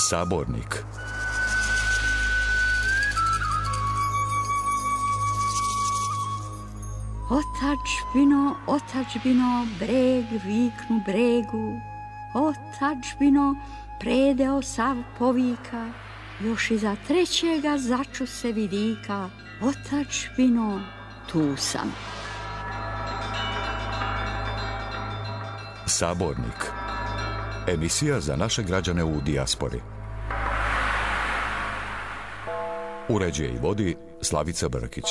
Sabornik. Otadžbino, otadžbino, breg viknu bregu, otadžbino, predeo sav povika, još iza trećega začu se vidika, otadžbino, tu sam. Sabornik. Emisija za naše građane u dijaspori. Uređuje i vodi Slavica Brkić.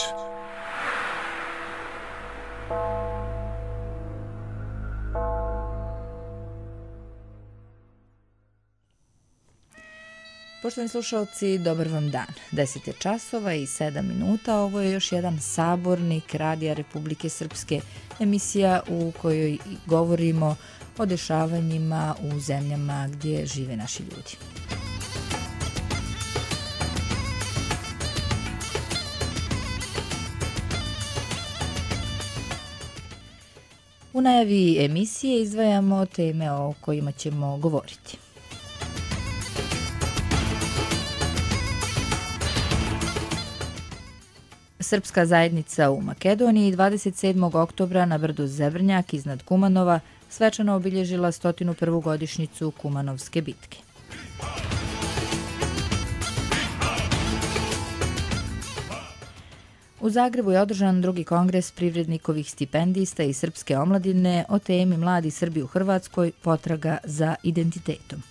Poštovani slušalci, dobar vam dan. 10 je časova i 7 minuta. Ovo je još jedan sabornik Radija Republike Srpske, emisija u kojoj govorimo o dešavanjima u zemljama gdje žive naši ljudi. U najavi emisije izdvajamo teme o kojima ćemo govoriti. Srpska zajednica u Makedoniji 27. oktobra na brdu Zevrnjak iznad Kumanova svečano obilježila 101. godišnjicu Kumanovske bitke. U Zagrebu je održan drugi kongres privrednikovih stipendista i srpske omladine o temi Mladi Srbi u Hrvatskoj, potraga za identitetom.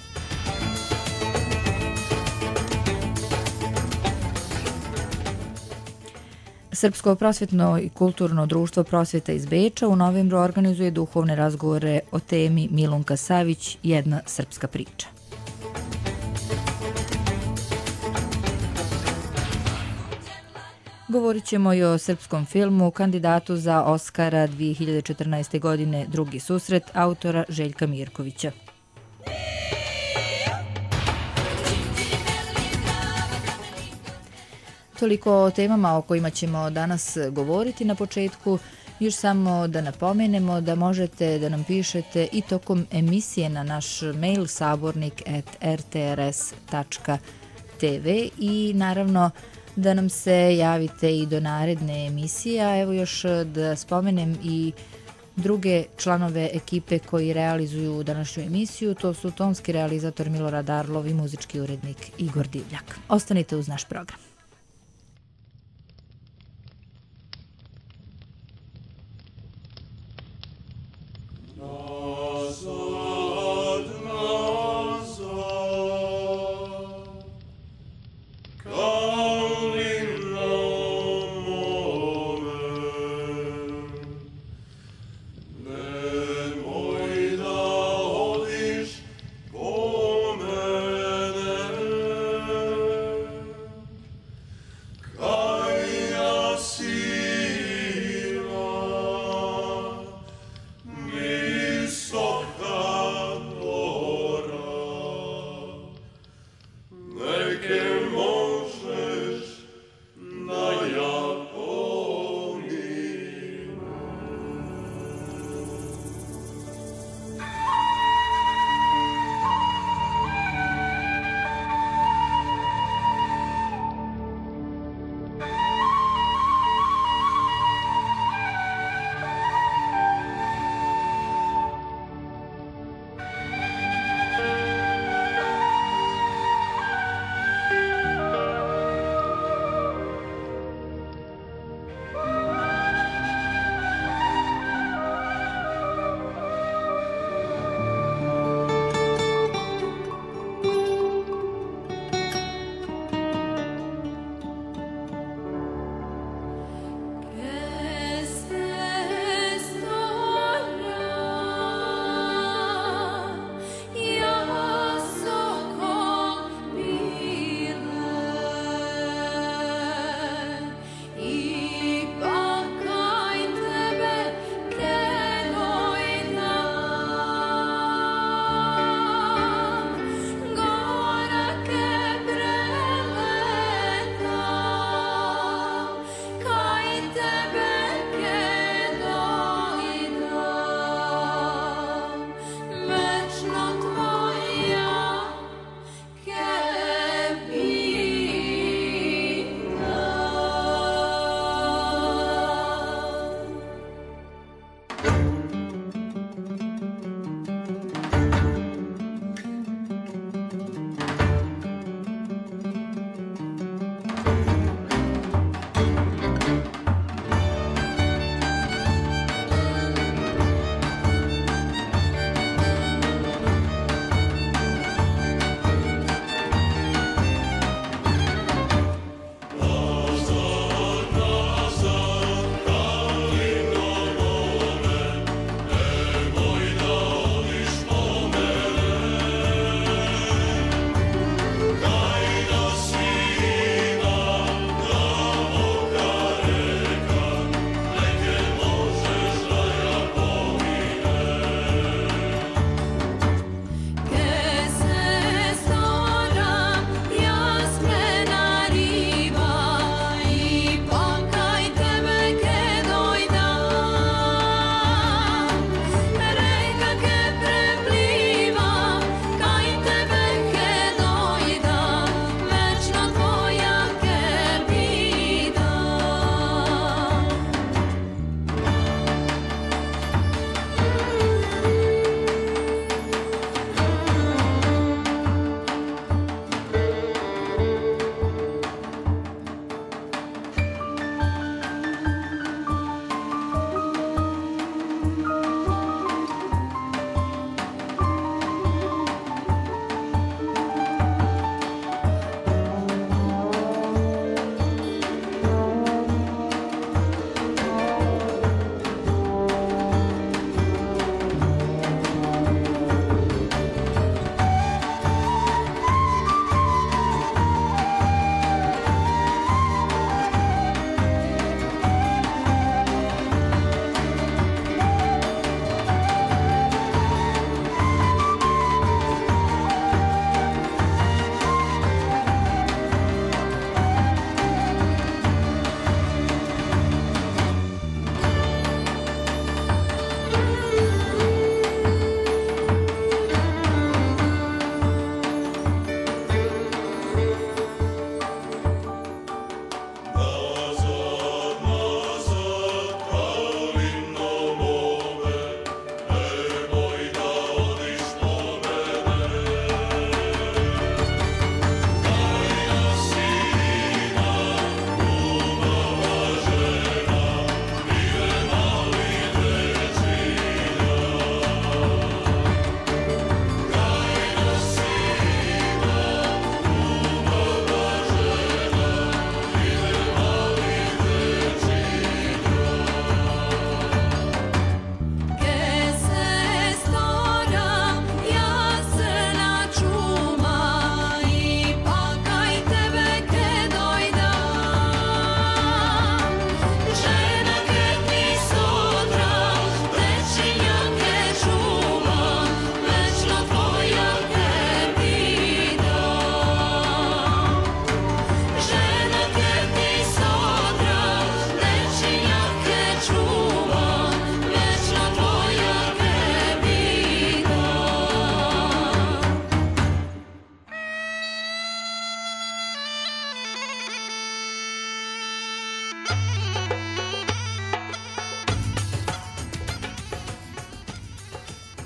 Srpsko prosvjetno i kulturno društvo Prosvjeta iz Beča u novembru organizuje duhovne razgovore o temi Milunka Savić, jedna srpska priča. Govorit ćemo i o srpskom filmu, kandidatu za Oskara 2014. godine, Drugi susret, autora Željka Mirkovića. Toliko o temama o kojima ćemo danas govoriti. Na početku još samo da napomenemo da možete da nam pišete i tokom emisije na naš mail sabornik@rtrs.tv i naravno da nam se javite i do naredne emisije. A evo još da spomenem i druge članove ekipe koji realizuju današnju emisiju. To su tonski realizator Milorad Arlov i muzički urednik Igor Divljak. Ostanite uz naš program.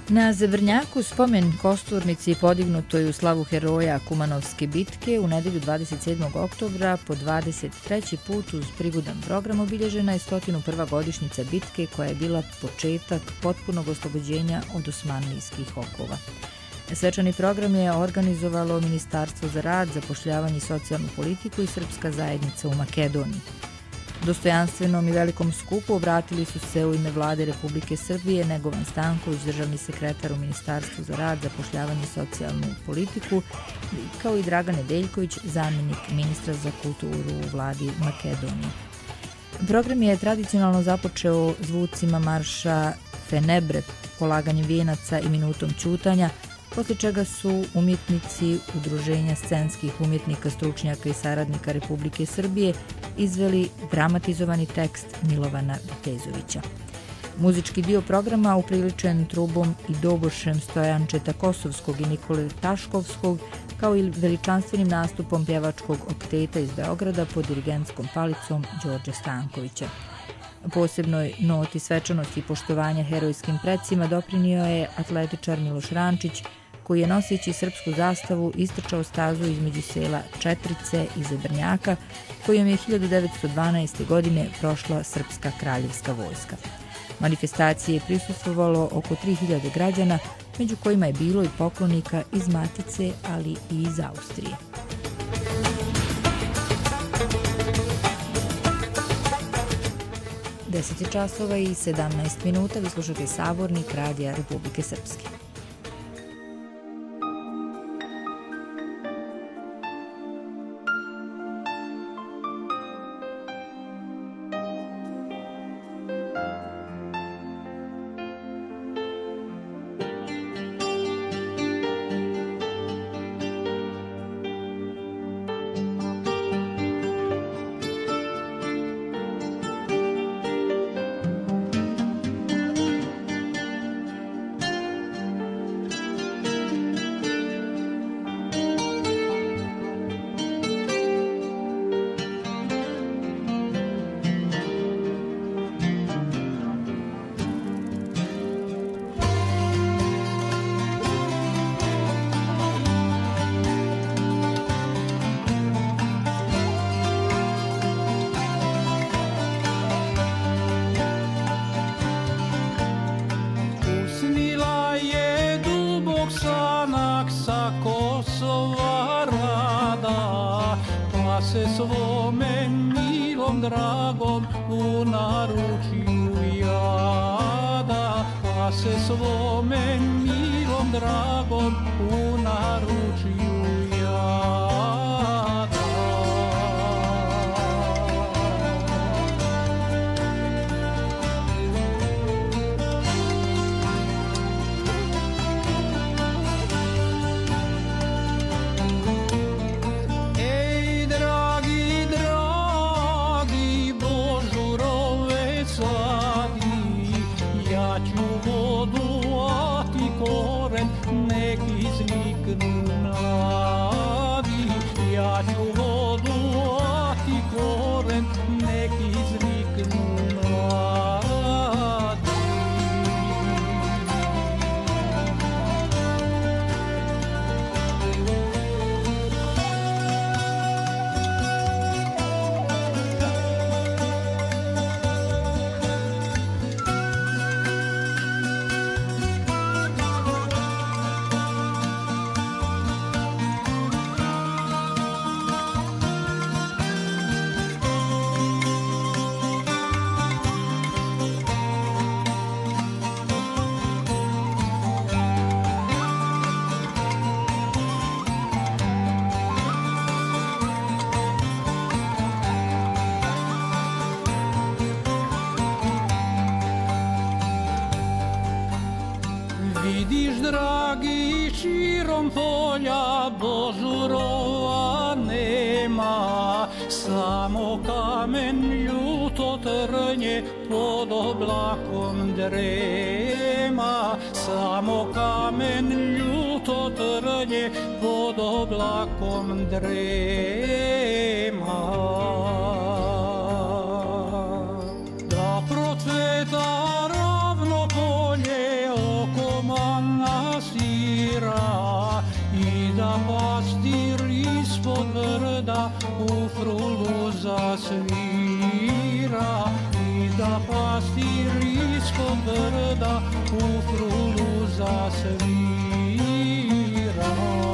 Na Zevrnjaku spomen kosturnici podignutoj u slavu heroja Kumanovske bitke u nedelju 27. oktobra po 23. put uz prigodan program obilježena je 101. godišnjica bitke koja je bila početak potpunog oslobođenja od osmanlijskih okova. Svečani program je organizovalo Ministarstvo za rad, zapošljavanje i socijalnu politiku i Srpska zajednica u Makedoniji. Dostojanstvenom i velikom skupu obratili su se u ime Vlade Republike Srbije Negovan Stanković, državni sekretar u Ministarstvu za rad, zapošljavanje i socijalnu politiku, kao i Dragan Nedeljković, zamjenik ministra za kulturu u Vladi Makedonije. Program je tradicionalno započeo zvucima marša Fenebre, polaganjem vijenaca i minutom ćutanja, posle čega su umjetnici Udruženja scenskih umjetnika, stručnjaka i saradnika Republike Srbije izveli dramatizovani tekst Milovana Vitezovića. Muzički dio programa, upriličen trubom i dobošem Stojančeta Kosovskog i Nikole Taškovskog, kao i veličanstvenim nastupom pjevačkog okteta iz Beograda pod dirigentskom palicom Đorđa Stankovića. Posebnoj noti svečanosti i poštovanja herojskim precima doprinio je atletičar Miloš Rančić, koji je noseći srpsku zastavu istrčao stazu između sela Četrice i Zevrnjaka, kojom je 1912. godine prošla Srpska kraljevska vojska. Manifestacije je prisustvovalo oko 3000 građana, među kojima je bilo i poklonika iz Matice, ali i iz Austrije. Deset je časova i 17 minuta, vi slušate Sabornik Radija Republike Srpske. se svome milom dragom u naručju jada, pa se svome milom dragom u naručju jada. Ej, dragi, dragi Božurove sadi, ja ću vodu, a ti koren, nek izniknu mladi. Ja ću vodu, a ti koren, nek izniknu mladi. Vidiš, dragi, širom polja Božurova nema, samo kamen ljuto trnje pod oblakom drema. Samo kamen ljuto trnje pod oblakom drema. Da procveta ravno polje oko zasvira i da pastir ispod brda u frulu zasvira.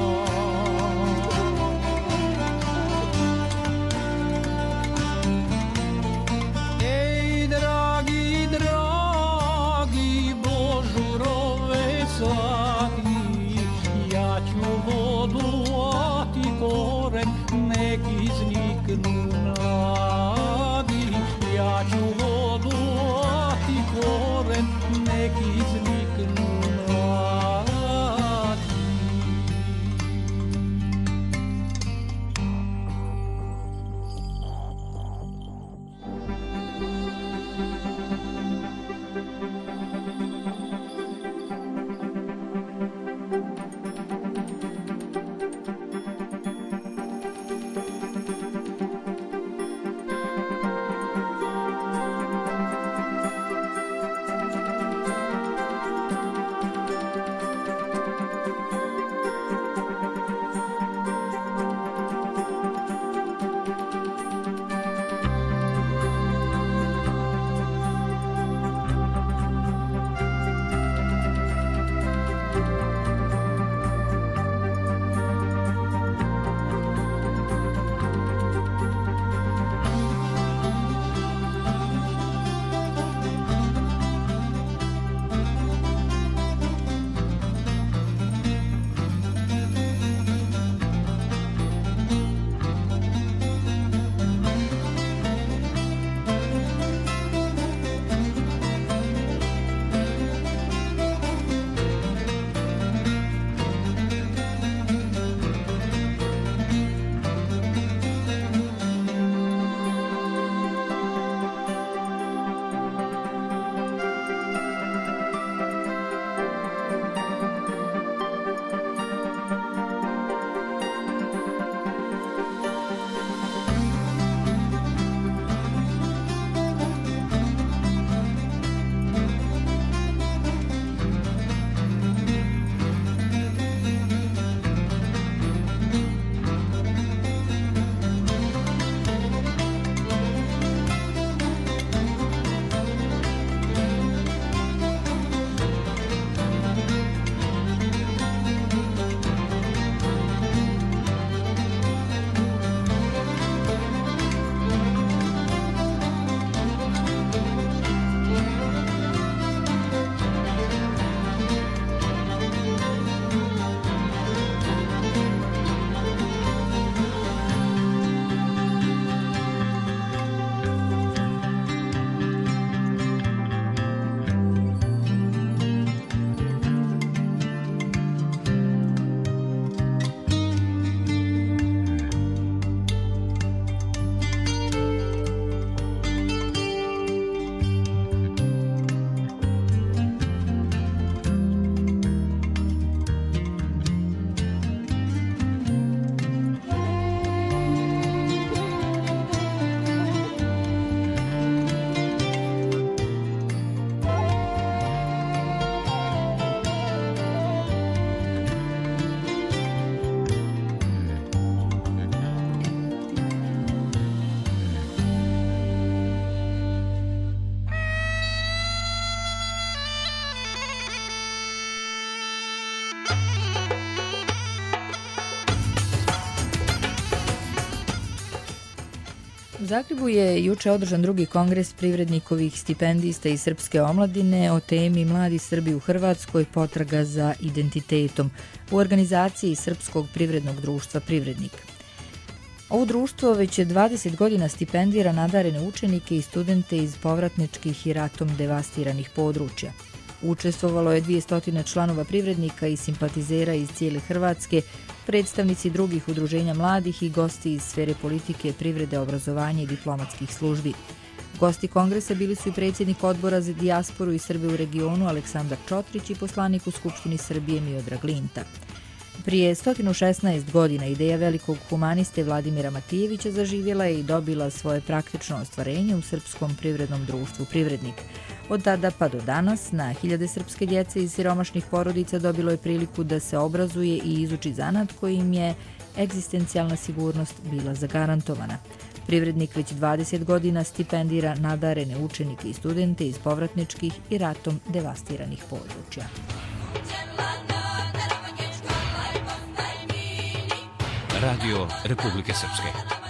Ej, dragi, dragi božurove sati, ja ću vodu, a ti koren, nek izniknu nadi. Ja ću vodu, a ti koren, nek izniknu nadi. U Zagrebu je juče održan drugi kongres privrednikovih stipendista iz srpske omladine o temi Mladi Srbi u Hrvatskoj, potraga za identitetom u organizaciji Srpskog privrednog društva Privrednik. Ovo društvo već 20 godina stipendira nadarene učenike i studente iz povratničkih i ratom devastiranih područja. Učestvovalo je 200 članova privrednika i simpatizera iz cijele Hrvatske, predstavnici drugih udruženja mladih i gosti iz sfere politike, privrede, obrazovanja i diplomatskih službi. Gosti kongresa bili su i predsjednik odbora za dijasporu i Srbe u regionu Aleksandar Čotrić i poslanik u Skupštini Srbije Miodrag Linta. Prije 116 godina ideja velikog humaniste Vladimira Matijevića zaživjela je i dobila svoje praktično ostvarenje u Srpskom privrednom društvu Privrednik. Od tada pa do danas na hiljade srpske djece iz siromašnih porodica dobilo je priliku da se obrazuje i izuči zanat kojim je egzistencijalna sigurnost bila zagarantovana. Privrednik već 20 godina stipendira nadarene učenike i studente iz povratničkih i ratom devastiranih područja. Radio Republike Srpske.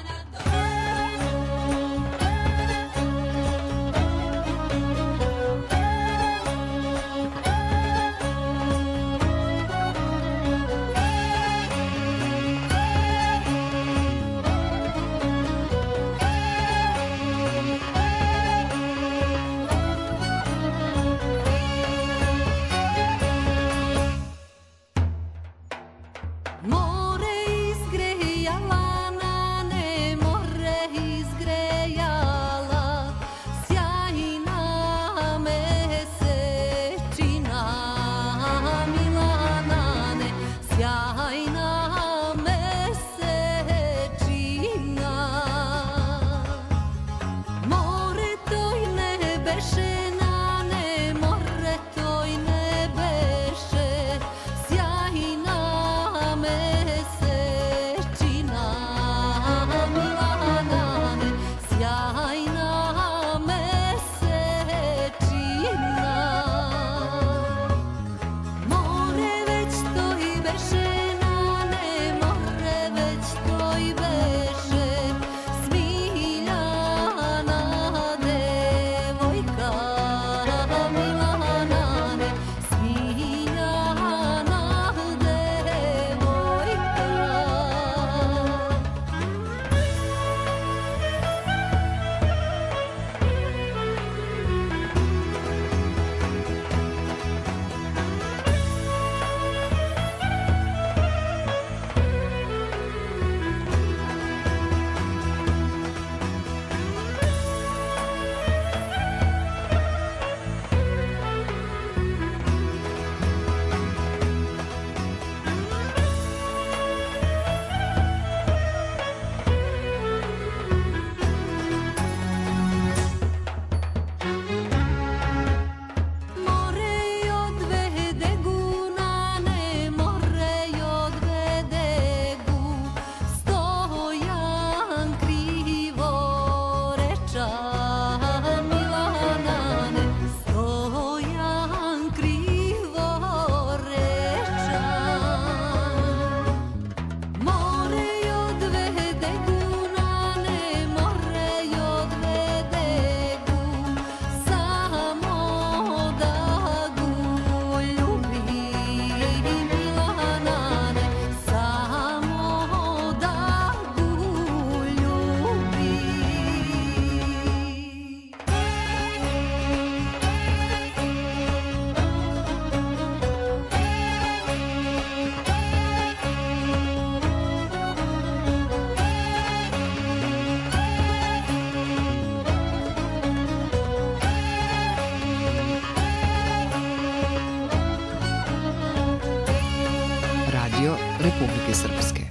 Republike Srpske.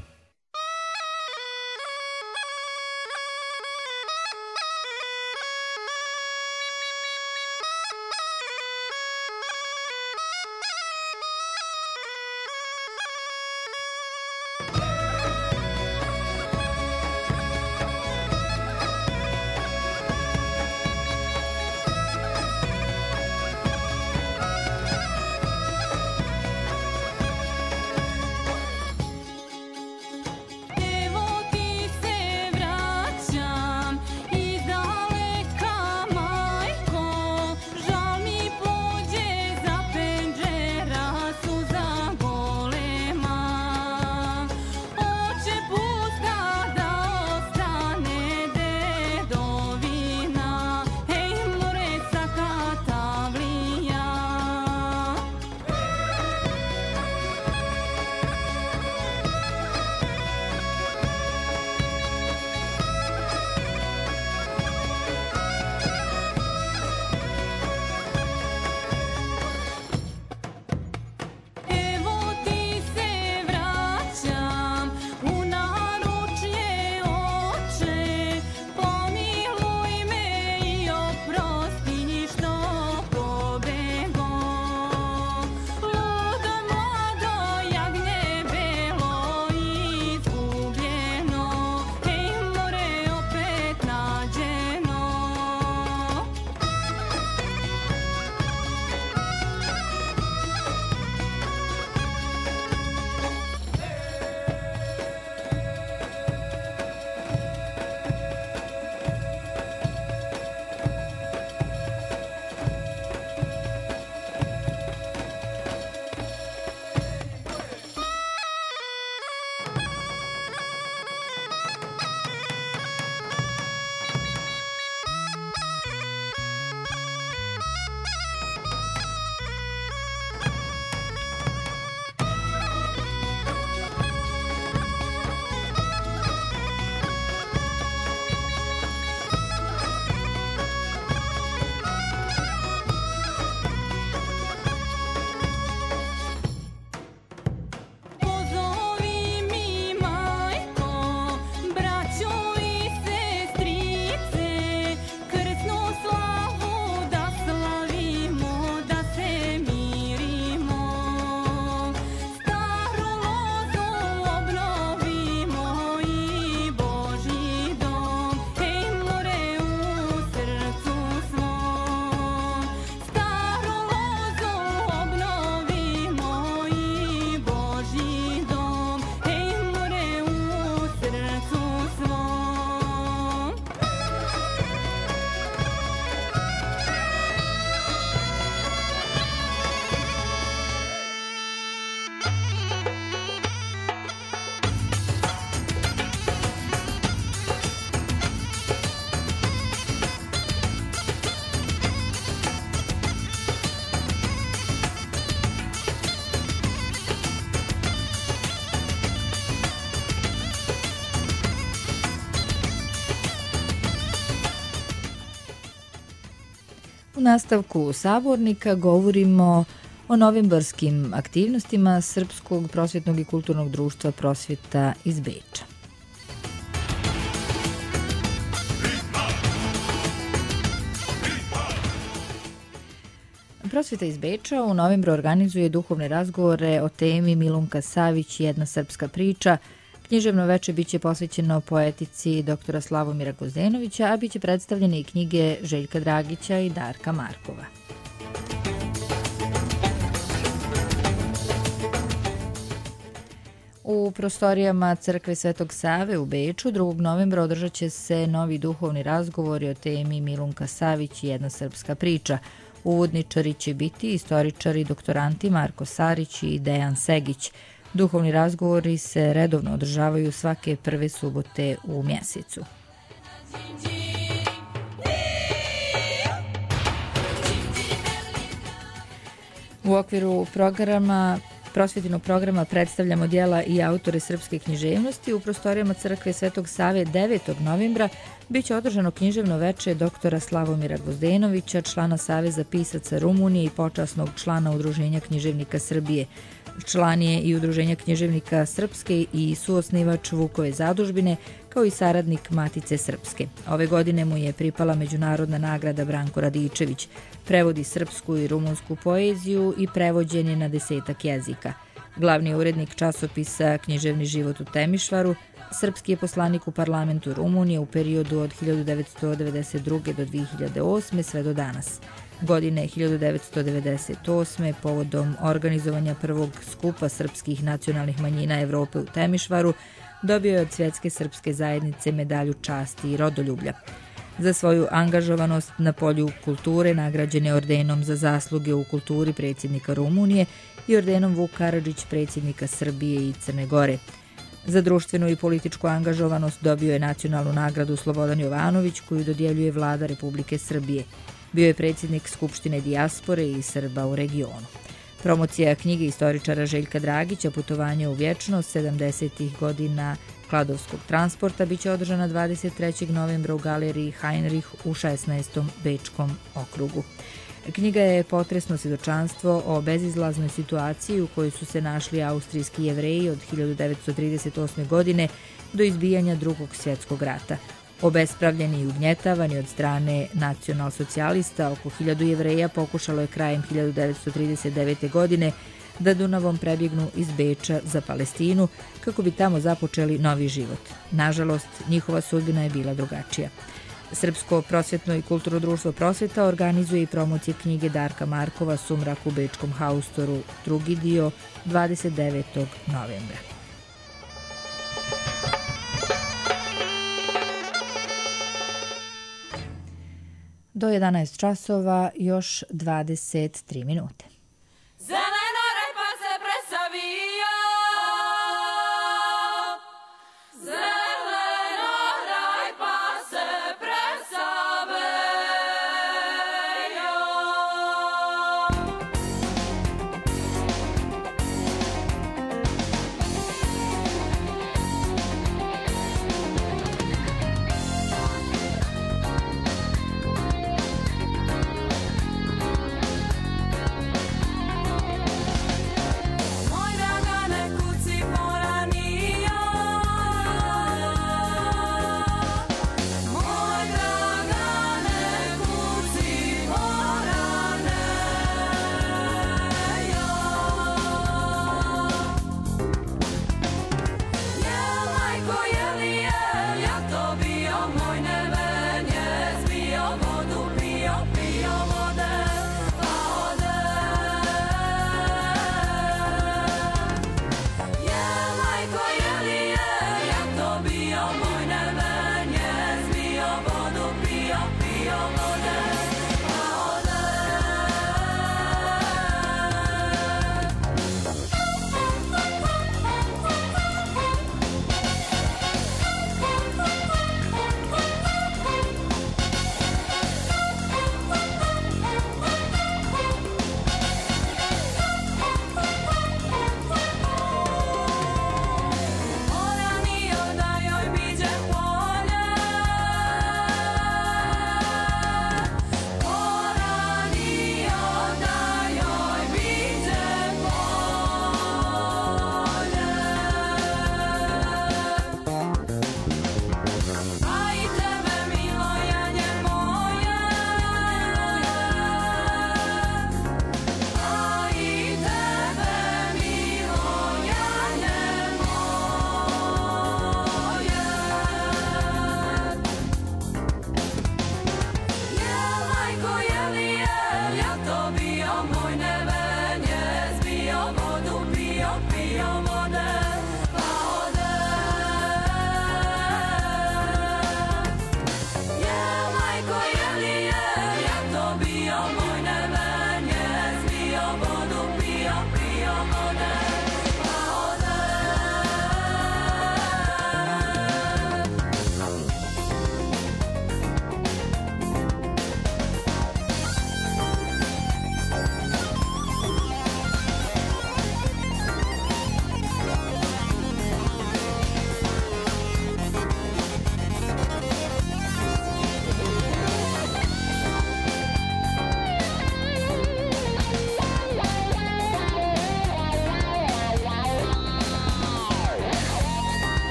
U nastavku sabornika govorimo o novembarskim aktivnostima Srpskog prosvjetnog i kulturnog društva Prosvjeta iz Beča. Prosvjeta iz Beča u novembru organizuje duhovne razgovore o temi Milunka Savić, jedna srpska priča. Književno veče biće posvećeno poetici dr. Slavomira Gvozdenovića, a biće predstavljene i knjige Željka Dragića i Darka Markova. U prostorijama Crkve Svetog Save u Beču 2. novembra održat će se novi duhovni razgovori o temi Milunka Savić, jedna srpska priča. Uvodničari će biti istoričari doktoranti Marko Sarić i Dejan Segić. Duhovni razgovori se redovno održavaju svake prve subote u mjesecu. U okviru prosvjetnog programa predstavljamo dijela i autore srpske književnosti. U prostorijama Crkve Svetog Save 9. novembra biće održano književno veče doktora Slavomira Gvozdenovića, člana Saveza pisaca Rumunije i počasnog člana Udruženja književnika Srbije. Član je i Udruženja književnika Srpske i suosnivač Vukove zadužbine, kao i saradnik Matice Srpske. Ove godine mu je pripala međunarodna nagrada Branko Radičević. Prevodi srpsku i rumunsku poeziju i prevođen je na 10 jezika. Glavni je urednik časopisa Književni život u Temišvaru. Srpski je poslanik u parlamentu Rumunije u periodu od 1992. do 2008. sve do danas. Godine 1998. povodom organizovanja prvog skupa srpskih nacionalnih manjina Evrope u Temišvaru dobio je od Svjetske srpske zajednice medalju časti i rodoljublja. Za svoju angažovanost na polju kulture nagrađen je ordenom za zasluge u kulturi predsjednika Rumunije i ordenom Vuk Karadžić predsjednika Srbije i Crne Gore. Za društvenu i političku angažovanost dobio je nacionalnu nagradu Slobodan Jovanović, koju dodjeljuje vlada Republike Srbije. Bio je predsjednik Skupštine dijaspore i Srba u regionu. Promocija knjige istoričara Željka Dragića Putovanje u vječnost 70. godina Kladovskog transporta biće održana 23. novembra u galeriji Heinrich u 16. Bečkom okrugu. Knjiga je potresno svjedočanstvo o bezizlaznoj situaciji u kojoj su se našli austrijski Jevreji od 1938. godine do izbijanja Drugog svjetskog rata. Obespravljeni i ugnjetavani od strane nacionalsocijalista, oko 1000 Jevreja pokušalo je krajem 1939. godine da Dunavom prebjegnu iz Beča za Palestinu kako bi tamo započeli novi život. Nažalost, njihova sudbina je bila drugačija. Srpsko prosvjetno i kulturno društvo Prosvjeta organizuje i promocije knjige Darka Markova Sumrak u Bečkom haustoru, drugi dio, 29. novembra. Do 11 časova još 23 minute. Zelena repa se presavija, zelena repa se presaveja.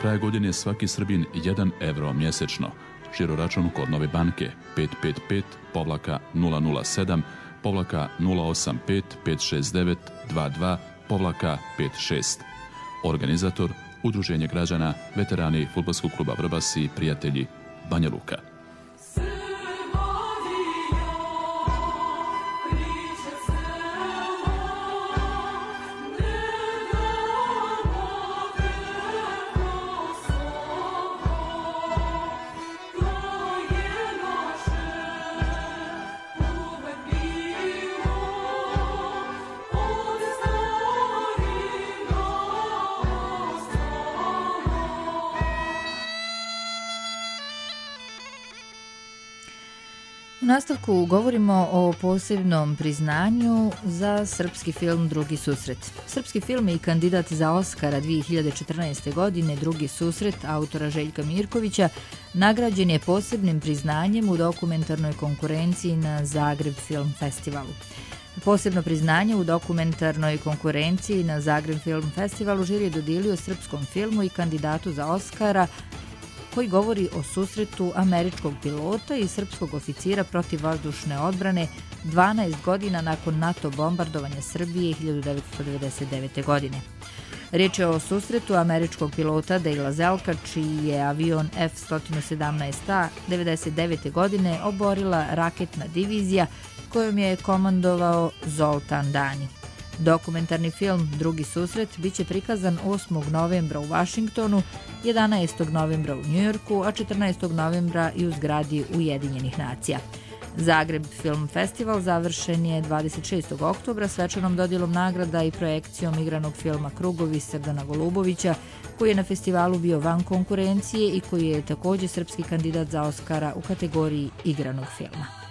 kraja godine svaki Srbin 1 evro mjesečno. Žiroračun kod Nove banke 555-007-085-569-22-56. Organizator Udruženje građana, veterani Fudbalskog kluba Vrbas i prijatelji Banja Luka. U nastavku govorimo o posebnom priznanju za srpski film Drugi susret. Srpski film i kandidat za Oskara 2014. godine Drugi susret autora Željka Mirkovića nagrađen je posebnim priznanjem u dokumentarnoj konkurenciji na Zagreb Film Festivalu. Posebno priznanje u dokumentarnoj konkurenciji na Zagreb Film Festivalu žiri je dodijelio srpskom filmu i kandidatu za Oskara koji govori o susretu američkog pilota i srpskog oficira protivvazdušne odbrane 12 godina nakon NATO bombardovanja Srbije 1999. godine. Riječ je o susretu američkog pilota Dejla Zelka, čiji je avion F-117A 1999. godine oborila raketna divizija kojom je komandovao Zoltan Dani. Dokumentarni film Drugi susret biće prikazan 8. novembra u Vašingtonu, 11. novembra u Njujorku, a 14. novembra i u zgradi Ujedinjenih nacija. Zagreb Film Festival završen je 26. oktobra svečanom dodjelom nagrada i projekcijom igranog filma Krugovi Srdana Golubovića, koji je na festivalu bio van konkurencije i koji je također srpski kandidat za Oskara u kategoriji igranog filma.